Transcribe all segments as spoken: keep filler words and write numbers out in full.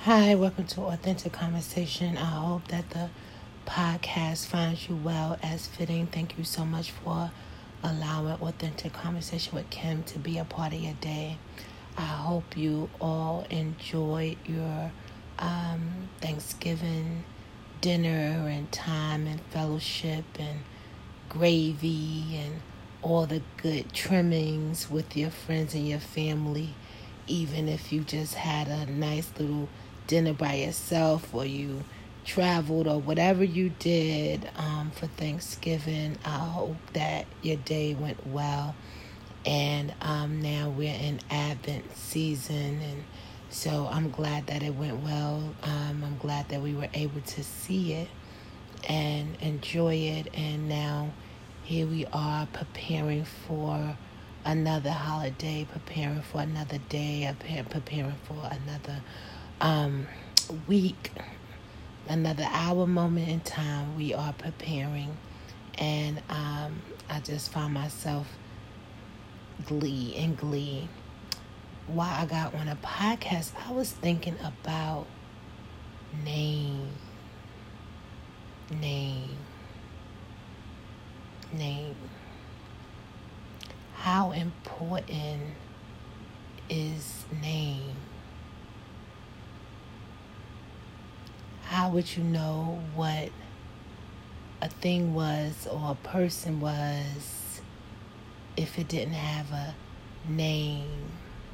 Hi, welcome to Authentic Conversation. I hope that the podcast finds you well as fitting. Thank you so much for allowing Authentic Conversation with Kim to be a part of your day. I hope you all enjoyed your um, Thanksgiving dinner and time and fellowship and gravy and all the good trimmings with your friends and your family. Even if you just had a nice little dinner by yourself or you traveled or whatever you did um, for Thanksgiving, I hope that your day went well. And um, now we're in Advent season, and so I'm glad that it went well. Um, I'm glad that we were able to see it and enjoy it. And now here we are preparing for another holiday, preparing for another day, preparing for another um, week, another hour, moment in time. We are preparing, and um, I just found myself glee and glee. While I got on a podcast, I was thinking about name, name, name. How important is name? How would you know what a thing was or a person was if it didn't have a name?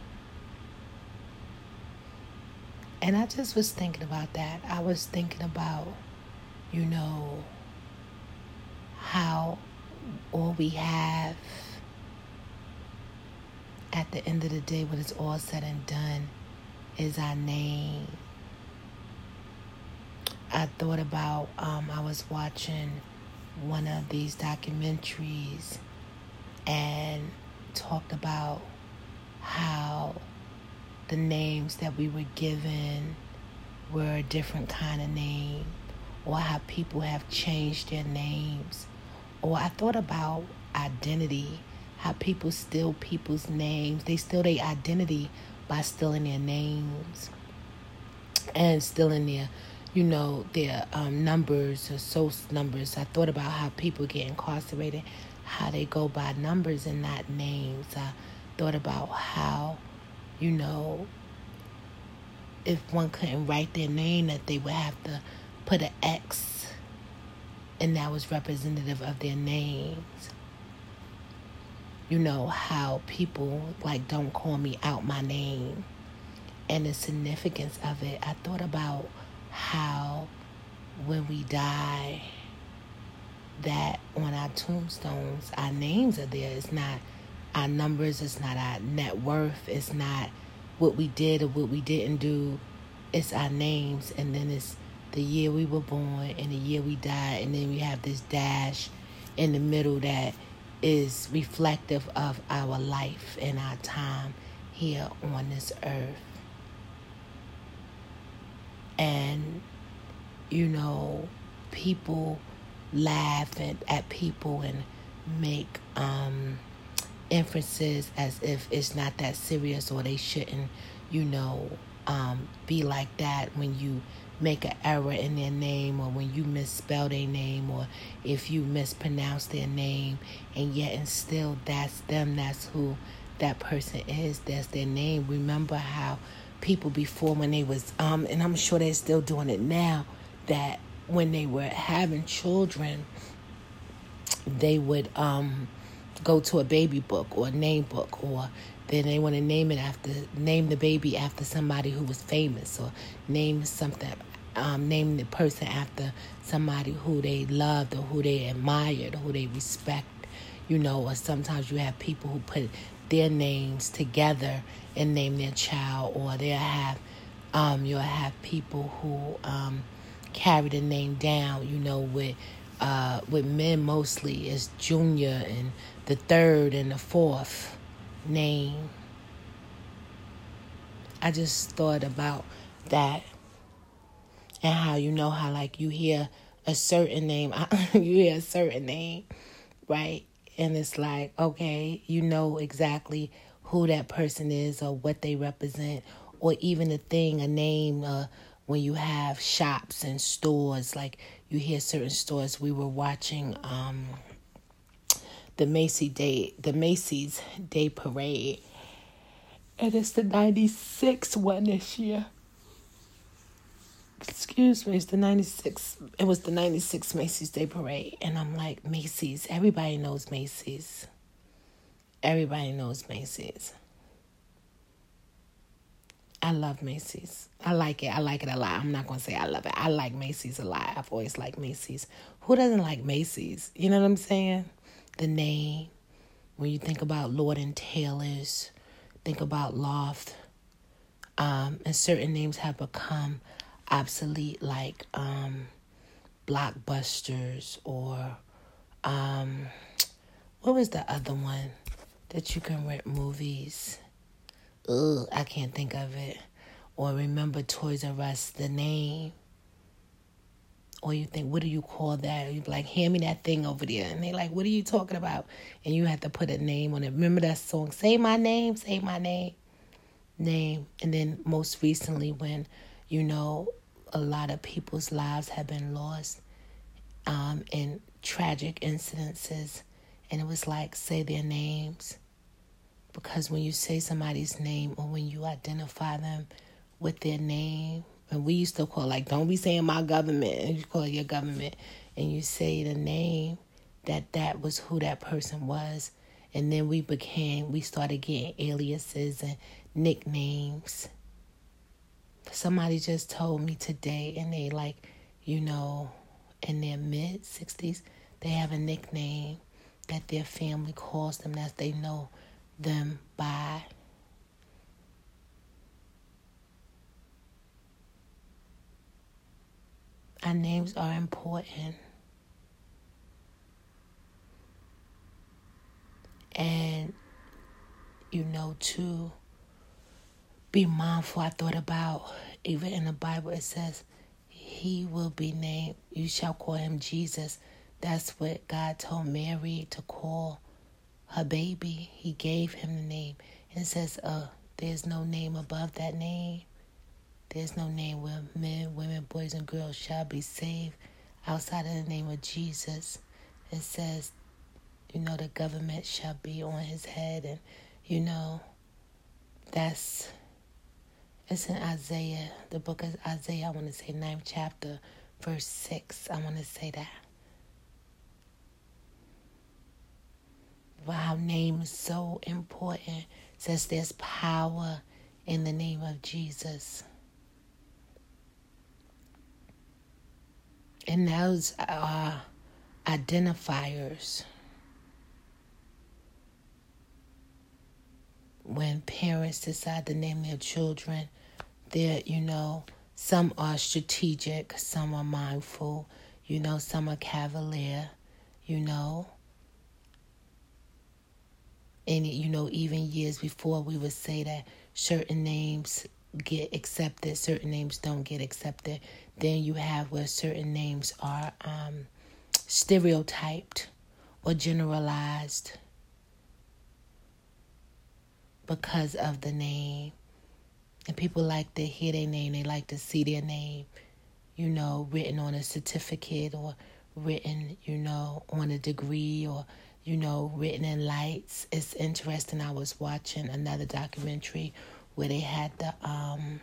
And I just was thinking about that. I was thinking about, you know, how all we have at the end of the day, when it's all said and done, is our name. I thought about, um, I was watching one of these documentaries and talked about how the names that we were given were a different kind of name, or how people have changed their names. Or I thought about identity, how people steal people's names. They steal their identity by stealing their names and stealing their, you know, their um, numbers or social numbers. I thought about how people get incarcerated, how they go by numbers and not names. I thought about how, you know, if one couldn't write their name, that they would have to put an X, and that was representative of their names. You know, how people, like, don't call me out my name, and the significance of it. I thought about how when we die, that on our tombstones, our names are there. It's not our numbers, it's not our net worth, it's not what we did or what we didn't do. It's our names, and then it's the year we were born and the year we died, and then we have this dash in the middle that is reflective of our life and our time here on this earth. And, you know, people laugh at, at people and make um, inferences as if it's not that serious, or they shouldn't, you know, um, be like that when you make an error in their name, or when you misspell their name, or if you mispronounce their name, and yet and still that's them, that's who that person is, that's their name. Remember how people before, when they was, um, and I'm sure they're still doing it now, that when they were having children, they would um, go to a baby book or a name book, or then they want to name it after, name the baby after somebody who was famous, or name something, um, name the person after somebody who they loved or who they admired or who they respect, you know. Or sometimes you have people who put their names together and name their child, or they'll have, um, you'll have people who um, carry the name down, you know, with uh, with men mostly it's junior and the third and the fourth name. I just thought about that, and how, you know, how like you hear a certain name, you hear a certain name, right? And it's like, okay, you know exactly who that person is or what they represent, or even a thing, a name, uh, when you have shops and stores, like you hear certain stores. We were watching um, the Macy's Day, the Macy's Day Parade, and it's the ninety-six one this year. Excuse me, it's the ninety-six. It was the ninety-six Macy's Day Parade, and I'm like, Macy's. Everybody knows Macy's. Everybody knows Macy's. I love Macy's. I like it. I like it a lot. I'm not going to say I love it. I like Macy's a lot. I've always liked Macy's. Who doesn't like Macy's? You know what I'm saying? The name. When you think about Lord and Taylor's, think about Loft. Um, and certain names have become obsolete, like um, Blockbusters or um, what was the other one that you can rent movies? Ugh, I can't think of it. Or remember Toys R Us, the name. Or you think, what do you call that? You be like, hand me that thing over there. And they like, what are you talking about? And you have to put a name on it. Remember that song, Say My Name, Say My Name, Name. And then most recently when, you know, a lot of people's lives have been lost um, in tragic incidences. And it was like, say their names. Because when you say somebody's name or when you identify them with their name, and we used to call, like, don't be saying my government, and you call it your government, and you say the name, that that was who that person was. And then we became, we started getting aliases and nicknames. Somebody just told me today, and they like, you know, in their mid-sixties, they have a nickname that their family calls them, that they know them by. Our names are important. And, you know, to be mindful, I thought about, even in the Bible, it says, he will be named, you shall call him Jesus. That's what God told Mary to call her baby. He gave him the name. And it says, uh, there's no name above that name. There's no name where men, women, boys, and girls shall be saved outside of the name of Jesus. It says, you know, the government shall be on his head. And, you know, that's, it's in Isaiah, the book of Isaiah, I want to say ninth chapter, verse six. I want to say that. Wow, name is so important. It says there's power in the name of Jesus. And those are identifiers. When parents decide to name their children, they're, you know, some are strategic, some are mindful, you know, some are cavalier, you know. And, you know, even years before, we would say that certain names get accepted, certain names don't get accepted. Then you have where certain names are um, stereotyped or generalized because of the name. And people like to hear their name, they like to see their name, you know, written on a certificate or written, you know, on a degree or, you know, written in lights. It's interesting. I was watching another documentary where they had the um,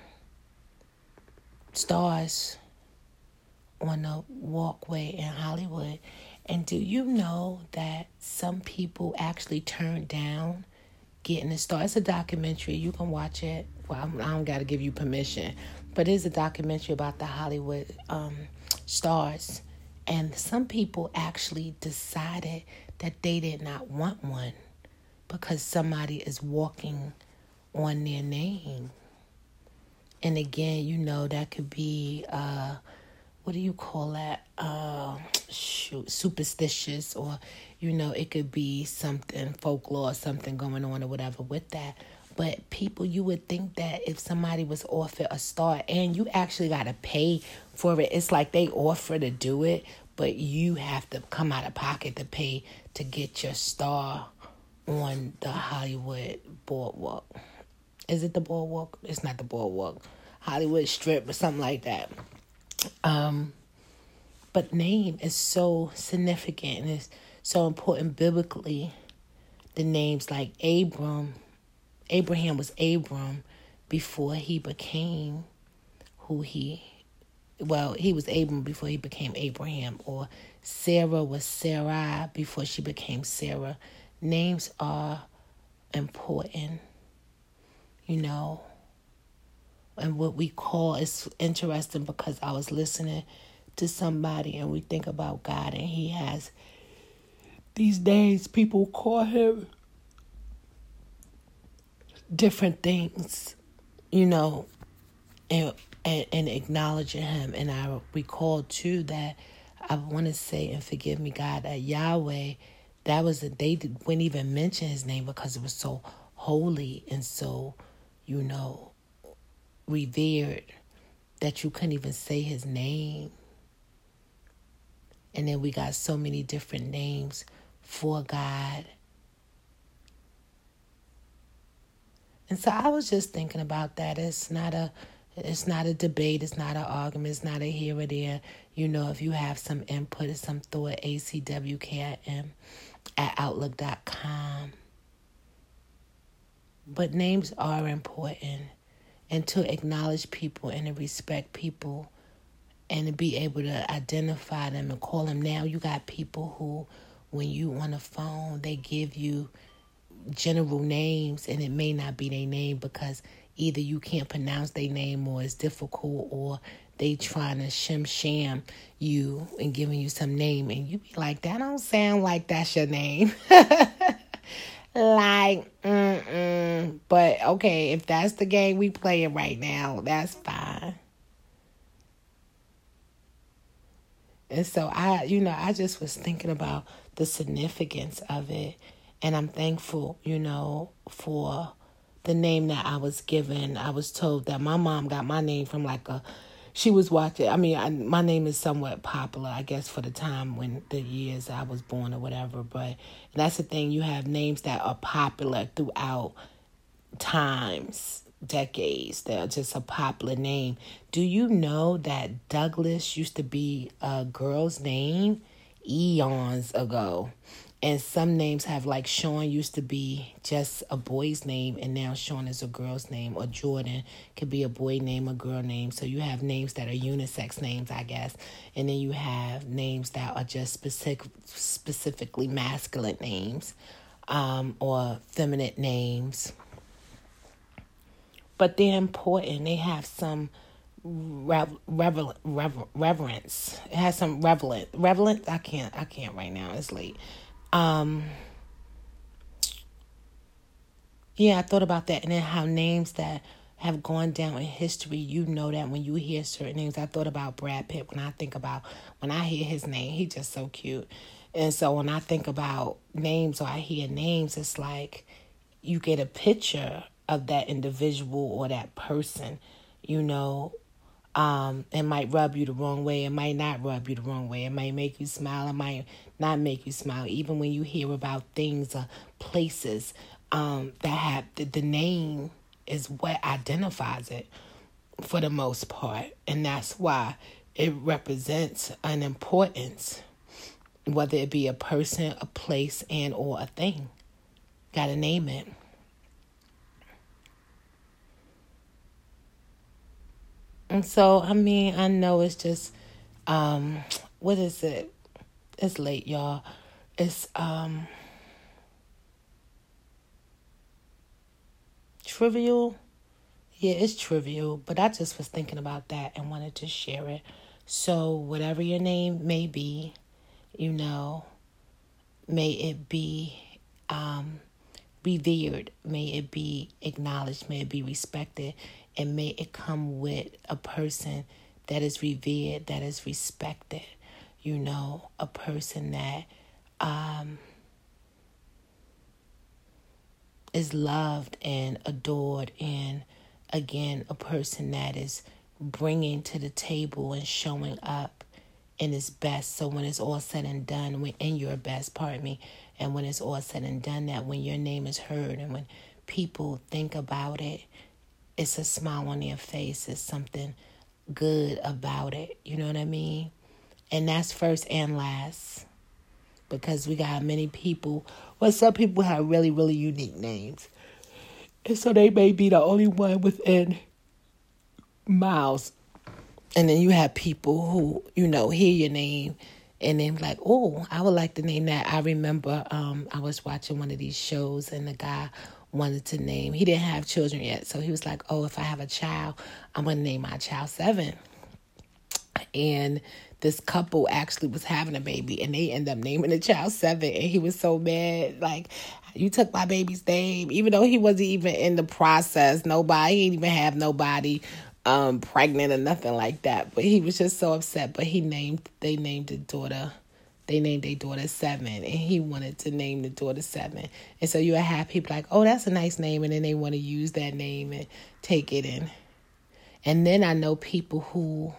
stars on the walkway in Hollywood. And do you know that some people actually turned down getting a star? It's a documentary. You can watch it. Well, I don't got to give you permission. But it's a documentary about the Hollywood um, stars. And some people actually decided that they did not want one because somebody is walking on their name. And again, you know, that could be, uh, what do you call that? Uh, shoot, superstitious, or, you know, it could be something, folklore, something going on or whatever with that. But people, you would think that if somebody was offered a star and you actually got to pay for it, it's like they offer to do it, but you have to come out of pocket to pay to get your star on the Hollywood boardwalk. Is it the Boardwalk? It's not the Boardwalk. Hollywood Strip or something like that. Um, but name is so significant and it's so important biblically. The names like Abram, Abraham was Abram before he became who he, well, he was Abram before he became Abraham. Or Sarah was Sarai before she became Sarah. Names are important, you know. And what we call is interesting because I was listening to somebody and we think about God and he has these days people call him different things, you know, and, and, and acknowledging him. And I recall too that I want to say, and forgive me, God, that Yahweh, that was a, they wouldn't even mention his name because it was so holy and so, you know, revered that you couldn't even say his name. And then we got so many different names for God. And so I was just thinking about that. It's not a it's not a debate, it's not an argument, it's not a here or there. You know, if you have some input or some thought, A C W K I M at outlook dot com. But names are important. And to acknowledge people and to respect people and to be able to identify them and call them. Now you got people who, when you on the phone, they give you general names and it may not be their name because either you can't pronounce their name or it's difficult or they trying to shim sham you and giving you some name and you be like, that don't sound like that's your name. Like, mm-mm. But, okay, if that's the game we playing right now, that's fine. And so, I, you know, I just was thinking about the significance of it. And I'm thankful, you know, for the name that I was given. I was told that my mom got my name from like a, she was watching, I mean, I, my name is somewhat popular, I guess, for the time when the years I was born or whatever. But that's the thing, you have names that are popular throughout times, decades. They're just a popular name. Do you know that Douglas used to be a girl's name eons ago? And some names have, like Sean used to be just a boy's name, and now Sean is a girl's name, or Jordan could be a boy name or girl name. So you have names that are unisex names, I guess. And then you have names that are just specific, specifically masculine names um, or feminine names. But they're important. They have some rev- revel- rever- reverence. It has some relevant. Relevant? I can't, I can't right now. It's late. Um, yeah, I thought about that. And then how names that have gone down in history, you know that when you hear certain names. I thought about Brad Pitt when I think about, when I hear his name, he's just so cute. And so when I think about names or I hear names, it's like you get a picture of that individual or that person, you know. Um, it might rub you the wrong way. It might not rub you the wrong way. It might make you smile. It might not make you smile. Even when you hear about things or places um, that have the, the name is what identifies it for the most part. And that's why it represents an importance, whether it be a person, a place, and or a thing. Gotta name it. And so, I mean, I know it's just, um, what is it? It's late, y'all. It's um, trivial. Yeah, it's trivial, but I just was thinking about that and wanted to share it. So whatever your name may be, you know, may it be um, revered, may it be acknowledged, may it be respected, and may it come with a person that is revered, that is respected, you know, a person that um, is loved and adored, and again, a person that is bringing to the table and showing up in his best. So when it's all said and done, when in your best, pardon me, and when it's all said and done, that when your name is heard and when people think about it, it's a smile on their face. It's something good about it. You know what I mean? And that's first and last. Because we got many people, well, some people have really, really unique names. And so they may be the only one within miles. And then you have people who, you know, hear your name and then like, oh, I would like to name that. I remember um, I was watching one of these shows and the guy wanted to name, he didn't have children yet. So he was like, oh, if I have a child, I'm going to name my child Seven. And this couple actually was having a baby and they ended up naming the child Seven. And he was so mad. Like, you took my baby's name, even though he wasn't even in the process. Nobody, he didn't even have nobody um, pregnant or nothing like that. But he was just so upset. But he named, they named the daughter, they named their daughter Seven. And he wanted to name the daughter Seven. And so you would have people like, oh, that's a nice name. And then they want to use that name and take it in. And then I know people who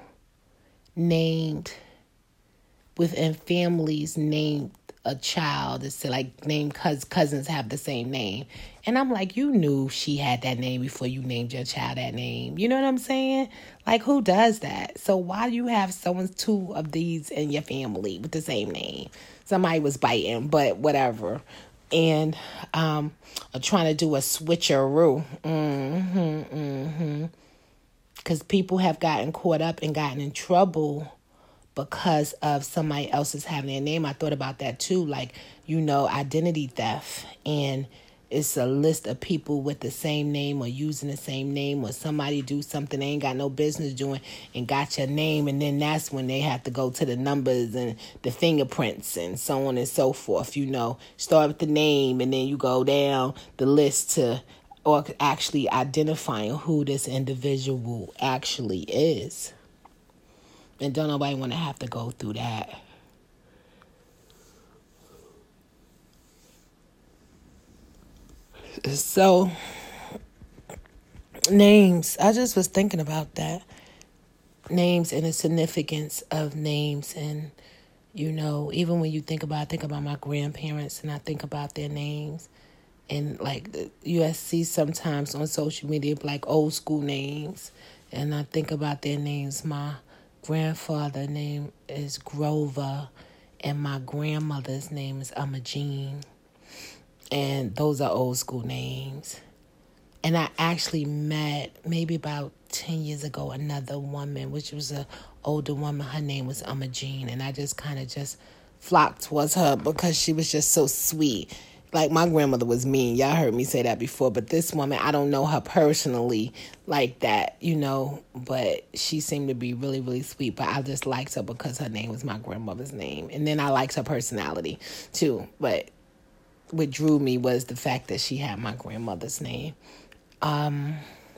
named within families named a child. It's like name cous- cousins have the same name. And I'm like, you knew she had that name before you named your child that name. You know what I'm saying? Like, who does that? So why do you have someone, two of these in your family with the same name? Somebody was biting, but whatever. And um, I'm trying to do a switcheroo. Mm-hmm, mm-hmm. Because people have gotten caught up and gotten in trouble because of somebody else's having their name. I thought about that too. Like, you know, identity theft. And it's a list of people with the same name or using the same name, or somebody do something they ain't got no business doing and got your name. And then that's when they have to go to the numbers and the fingerprints and so on and so forth. You know, start with the name and then you go down the list to or actually identifying who this individual actually is. And don't nobody want to have to go through that. So, names. I just was thinking about that. Names and the significance of names. And, you know, even when you think about, I think about my grandparents and I think about their names. And, like, you see sometimes on social media, like, old school names. And I think about their names. My grandfather's name is Grover. And my grandmother's name is Imogene. And those are old school names. And I actually met, maybe about ten years ago, another woman, which was an older woman. Her name was Imogene. And I just kind of just flocked towards her because she was just so sweet. Like, my grandmother was mean. Y'all heard me say that before. But this woman, I don't know her personally like that, you know. But she seemed to be really, really sweet. But I just liked her because her name was my grandmother's name. And then I liked her personality, too. But what drew me was the fact that she had my grandmother's name. Um,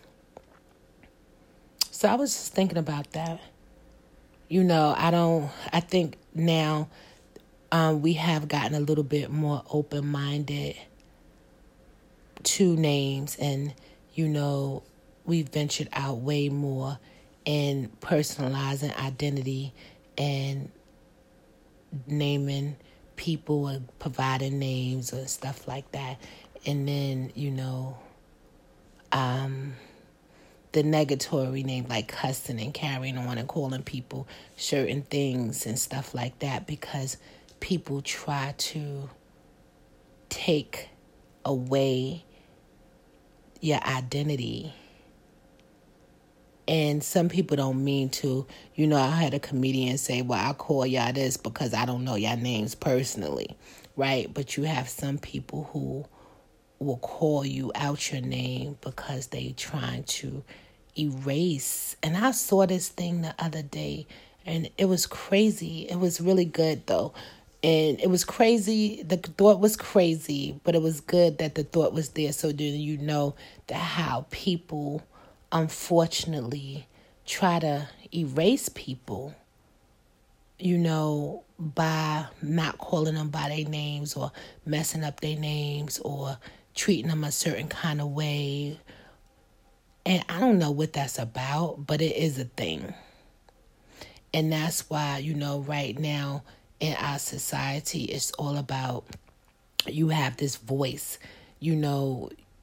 so I was just thinking about that. You know, I don't, I think now... Um, we have gotten a little bit more open-minded to names, and, you know, we've ventured out way more in personalizing identity and naming people and providing names or stuff like that. And then, you know, um, the negatory name, like cussing and carrying on and calling people certain things and stuff like that, because people try to take away your identity. And some people don't mean to. You know, I had a comedian say, well, I call y'all this because I don't know y'all names personally, right? But you have some people who will call you out your name because they trying to erase. And I saw this thing the other day, and it was crazy. It was really good, though. And it was crazy. The thought was crazy, but it was good that the thought was there. So then you know that how people, unfortunately, try to erase people, you know, by not calling them by their names or messing up their names or treating them a certain kind of way. And I don't know what that's about, but it is a thing. And that's why, you know, right now, in our society, it's all about, you have this voice, you know,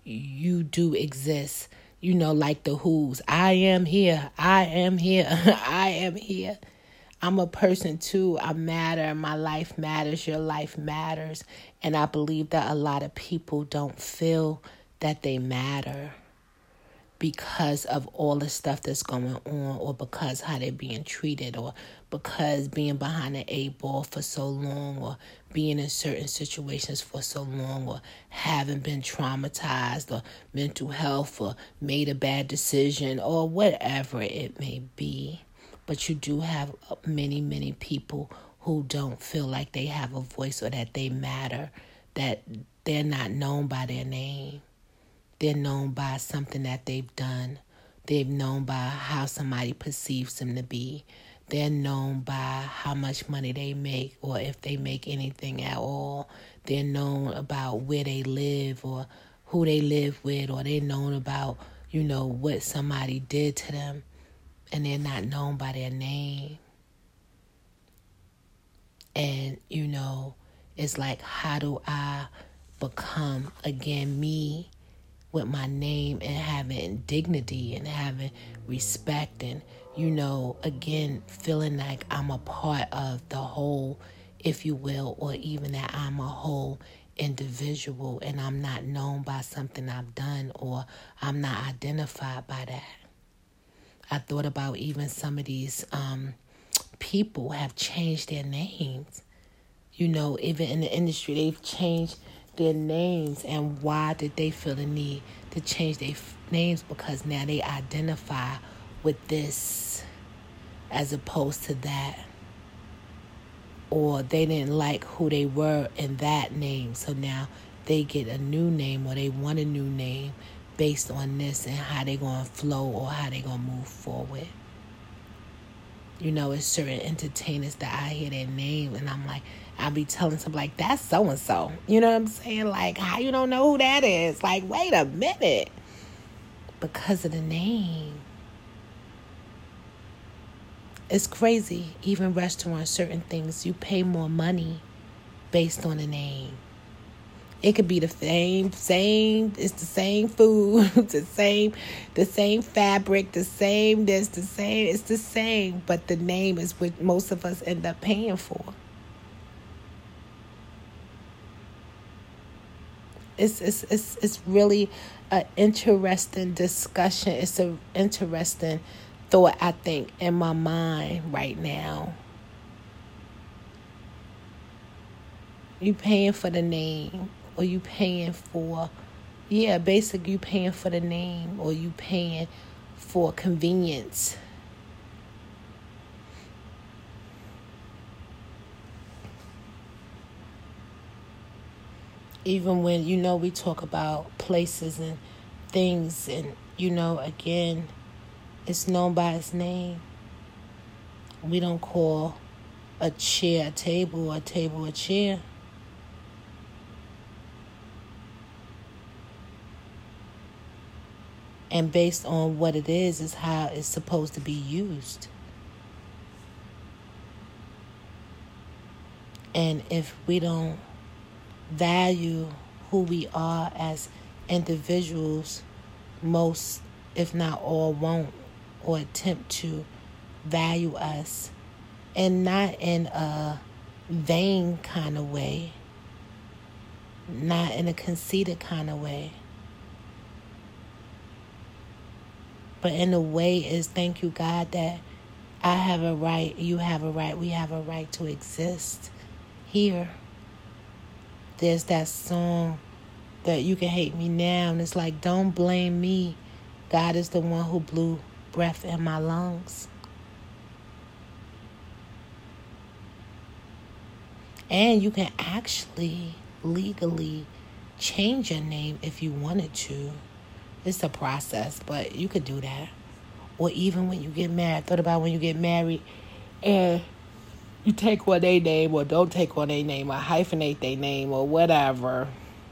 you do exist. You know, like the Who's. I am here. I am here. I am here. I'm a person too. I matter. My life matters. Your life matters. And I believe that a lot of people don't feel that they matter because of all the stuff that's going on, or because how they're being treated, or because being behind the eight ball for so long, or being in certain situations for so long, or having been traumatized, or mental health, or made a bad decision, or whatever it may be. But you do have many, many people who don't feel like they have a voice or that they matter, that they're not known by their name. They're known by something that they've done. They're known by how somebody perceives them to be. They're known by how much money they make, or if they make anything at all. They're known about where they live, or who they live with, or they're known about, you know, what somebody did to them. And they're not known by their name. And, you know, it's like, how do I become, again, me with my name, and having dignity and having respect, and, you know, again, feeling like I'm a part of the whole, if you will, or even that I'm a whole individual and I'm not known by something I've done, or I'm not identified by that. I thought about even some of these um, people have changed their names. You know, even in the industry, they've changed their names. And why did they feel the need to change their f- names? Because now they identify with this as opposed to that. Or they didn't like who they were in that name. So now they get a new name, or they want a new name based on this, and how they going to flow, or how they going to move forward. You know, it's certain entertainers that I hear their name, and I'm like, I'll be telling something like, that's so-and-so. You know what I'm saying? Like, how you don't know who that is? Like, wait a minute. Because of the name. It's crazy. Even restaurants, certain things, you pay more money based on the name. It could be the same, same, it's the same food, the same, the same fabric, the same this, the same, it's the same, but the name is what most of us end up paying for. It's it's it's it's really an interesting discussion. It's an interesting thought, I think, in my mind right now. You paying for the name. Or you paying for, yeah, basically you paying for the name, or you paying for convenience. Even when, you know, we talk about places and things, and, you know, again, it's known by its name. We don't call a chair a table, or a table a chair. And based on what it is, is how it's supposed to be used. And if we don't value who we are as individuals, most, if not all, won't, or attempt to value us. And not in a vain kind of way. Not in a conceited kind of way. But in a way is, thank you, God, that I have a right, you have a right, we have a right to exist here. There's that song that You Can Hate Me Now, and it's like, don't blame me. God is the one who blew breath in my lungs. And you can actually legally change your name if you wanted to. It's a process, but you could do that. Or even when you get married. Thought about when you get married and you take on their name, or don't take on their name, or hyphenate their name, or whatever.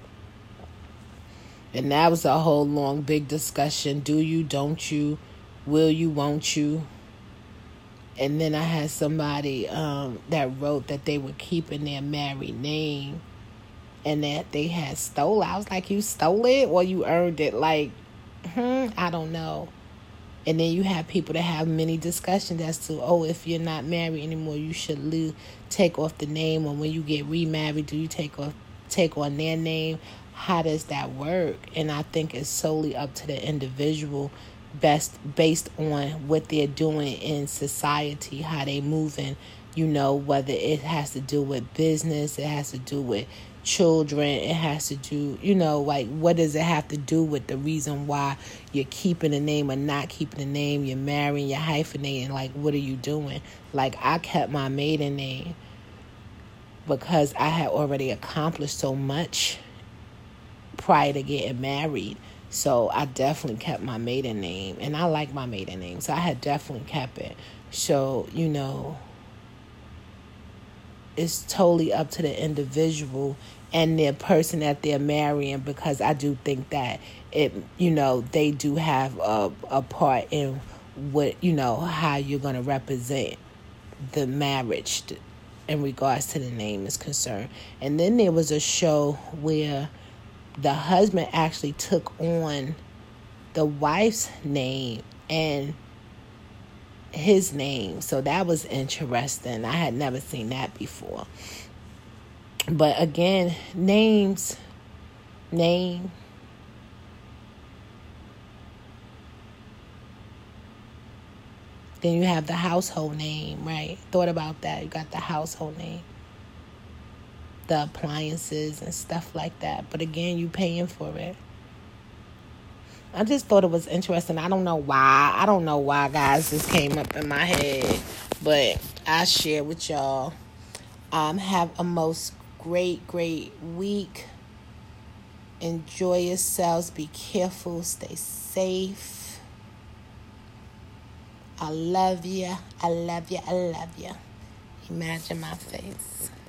And that was a whole long, big discussion. Do you, don't you, will you, won't you? And then I had somebody um, that wrote that they were keeping their married name. and that they had stole it. I was like, you stole it or you earned it? Like, hmm, I don't know. And then you have people that have many discussions as to, oh, if you're not married anymore, you should leave, take off the name. Or when you get remarried, do you take off, take on their name? How does that work? And I think it's solely up to the individual, best based on what they're doing in society, how they moving. You know, whether it has to do with business, it has to do with children, it has to do, you know, like, what does it have to do with the reason why you're keeping the name or not keeping the name, you're marrying, you're hyphenating, like, what are you doing? Like, I kept my maiden name because I had already accomplished so much prior to getting married. So I definitely kept my maiden name, and I like my maiden name, so I had definitely kept it. So, you know, it's totally up to the individual and the person that they're marrying, because I do think that it, you know, they do have a, a part in what, you know, how you're going to represent the marriage in regards to the name is concerned. And then there was a show where the husband actually took on the wife's name and his name. So that was interesting. I had never seen that before. But again, names, name. Then you have the household name, right? Thought about that. You got the household name, the appliances and stuff like that. But again, you paying for it. I just thought it was interesting. I don't know why. I don't know why, guys. This came up in my head. But I share with y'all. Um, have a most great, great week. Enjoy yourselves. Be careful. Stay safe. I love you. I love you. I love you. Imagine my face.